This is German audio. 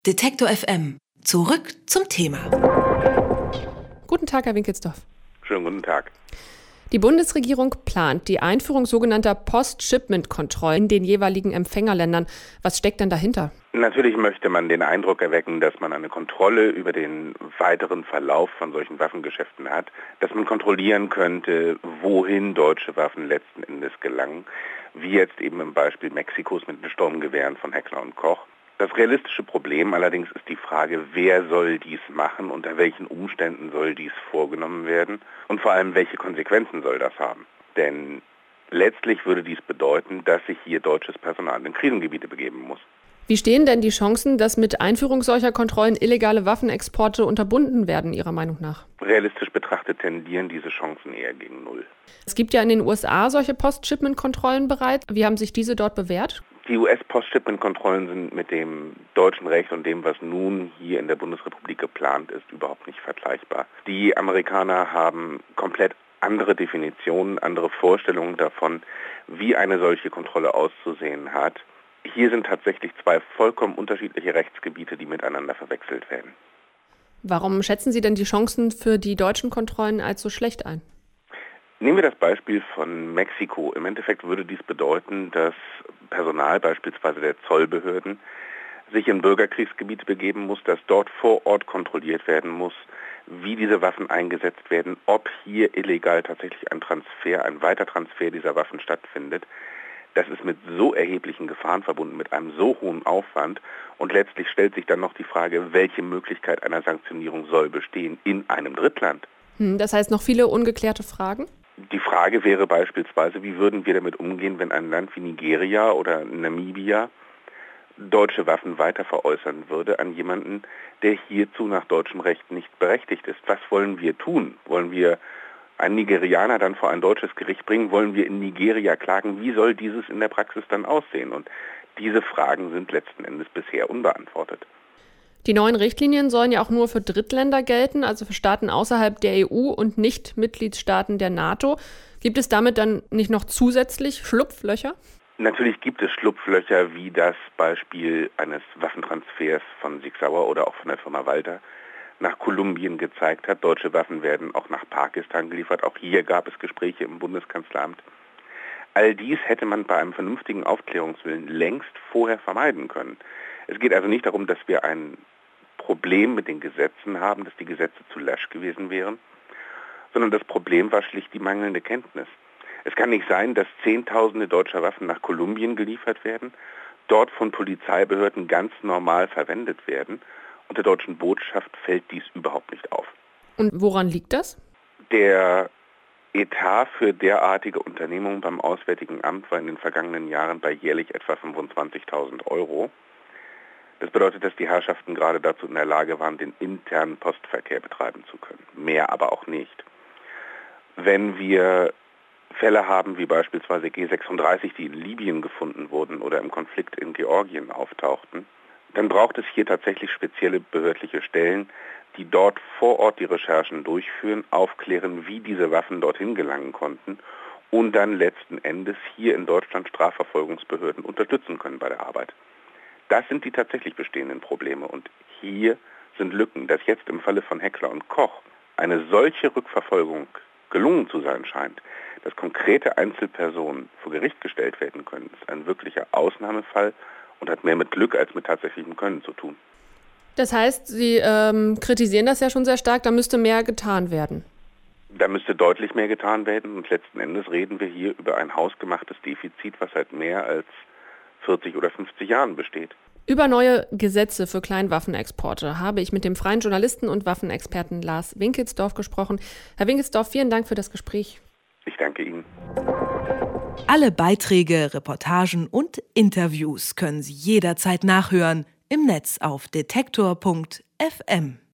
Detektor FM. Zurück zum Thema. Guten Tag, Herr Winkelsdorf. Schönen guten Tag. Die Bundesregierung plant die Einführung sogenannter Post-Shipment-Kontrollen in den jeweiligen Empfängerländern. Was steckt denn dahinter? Natürlich möchte man den Eindruck erwecken, dass man eine Kontrolle über den weiteren Verlauf von solchen Waffengeschäften hat, dass man kontrollieren könnte, wohin deutsche Waffen letzten Endes gelangen, wie jetzt eben im Beispiel Mexikos mit den Sturmgewehren von Heckler & Koch. Das realistische Problem allerdings ist die Frage, wer soll dies machen, unter welchen Umständen soll dies vorgenommen werden und vor allem, welche Konsequenzen soll das haben. Denn letztlich würde dies bedeuten, dass sich hier deutsches Personal in Krisengebiete begeben muss. Wie stehen denn die Chancen, dass mit Einführung solcher Kontrollen illegale Waffenexporte unterbunden werden, Ihrer Meinung nach? Realistisch betrachtet tendieren diese Chancen eher gegen Null. Es gibt ja in den USA solche Post-Shipment-Kontrollen bereits. Wie haben sich diese dort bewährt? Die US-Post-Shipment-Kontrollen sind mit dem deutschen Recht und dem, was nun hier in der Bundesrepublik geplant ist, überhaupt nicht vergleichbar. Die Amerikaner haben komplett andere Definitionen, andere Vorstellungen davon, wie eine solche Kontrolle auszusehen hat. Hier sind tatsächlich zwei vollkommen unterschiedliche Rechtsgebiete, die miteinander verwechselt werden. Warum schätzen Sie denn die Chancen für die deutschen Kontrollen als so schlecht ein? Nehmen wir das Beispiel von Mexiko. Im Endeffekt würde dies bedeuten, dass Personal, beispielsweise der Zollbehörden, sich in Bürgerkriegsgebiete begeben muss, dass dort vor Ort kontrolliert werden muss, wie diese Waffen eingesetzt werden, ob hier illegal tatsächlich ein Weitertransfer dieser Waffen stattfindet. Das ist mit so erheblichen Gefahren verbunden, mit einem so hohen Aufwand. Und letztlich stellt sich dann noch die Frage, welche Möglichkeit einer Sanktionierung soll bestehen in einem Drittland. Das heißt noch viele ungeklärte Fragen? Die Frage wäre beispielsweise, wie würden wir damit umgehen, wenn ein Land wie Nigeria oder Namibia deutsche Waffen weiter veräußern würde an jemanden, der hierzu nach deutschem Recht nicht berechtigt ist. Was wollen wir tun? Wollen wir einen Nigerianer dann vor ein deutsches Gericht bringen? Wollen wir in Nigeria klagen? Wie soll dieses in der Praxis dann aussehen? Und diese Fragen sind letzten Endes bisher unbeantwortet. Die neuen Richtlinien sollen ja auch nur für Drittländer gelten, also für Staaten außerhalb der EU und nicht Mitgliedstaaten der NATO. Gibt es damit dann nicht noch zusätzlich Schlupflöcher? Natürlich gibt es Schlupflöcher, wie das Beispiel eines Waffentransfers von Sig Sauer oder auch von der Firma Walter nach Kolumbien gezeigt hat. Deutsche Waffen werden auch nach Pakistan geliefert. Auch hier gab es Gespräche im Bundeskanzleramt. All dies hätte man bei einem vernünftigen Aufklärungswillen längst vorher vermeiden können. Es geht also nicht darum, dass wir ein Problem mit den Gesetzen haben, dass die Gesetze zu lasch gewesen wären, sondern das Problem war schlicht die mangelnde Kenntnis. Es kann nicht sein, dass Zehntausende deutscher Waffen nach Kolumbien geliefert werden, dort von Polizeibehörden ganz normal verwendet werden und der deutschen Botschaft fällt dies überhaupt nicht auf. Und woran liegt das? Der Etat für derartige Unternehmungen beim Auswärtigen Amt war in den vergangenen Jahren bei jährlich etwa 25.000 €. Das bedeutet, dass die Herrschaften gerade dazu in der Lage waren, den internen Postverkehr betreiben zu können. Mehr aber auch nicht. Wenn wir Fälle haben, wie beispielsweise G36, die in Libyen gefunden wurden oder im Konflikt in Georgien auftauchten, dann braucht es hier tatsächlich spezielle behördliche Stellen, die dort vor Ort die Recherchen durchführen, aufklären, wie diese Waffen dorthin gelangen konnten und dann letzten Endes hier in Deutschland Strafverfolgungsbehörden unterstützen können bei der Arbeit. Das sind die tatsächlich bestehenden Probleme und hier sind Lücken. Dass jetzt im Falle von Heckler & Koch eine solche Rückverfolgung gelungen zu sein scheint, dass konkrete Einzelpersonen vor Gericht gestellt werden können, ist ein wirklicher Ausnahmefall und hat mehr mit Glück als mit tatsächlichem Können zu tun. Das heißt, Sie kritisieren das ja schon sehr stark, da müsste mehr getan werden. Da müsste deutlich mehr getan werden und letzten Endes reden wir hier über ein hausgemachtes Defizit, was seit mehr als 40 oder 50 Jahren besteht. Über neue Gesetze für Kleinwaffenexporte habe ich mit dem freien Journalisten und Waffenexperten Lars Winkelsdorf gesprochen. Herr Winkelsdorf, vielen Dank für das Gespräch. Ich danke Ihnen. Alle Beiträge, Reportagen und Interviews können Sie jederzeit nachhören im Netz auf detektor.fm.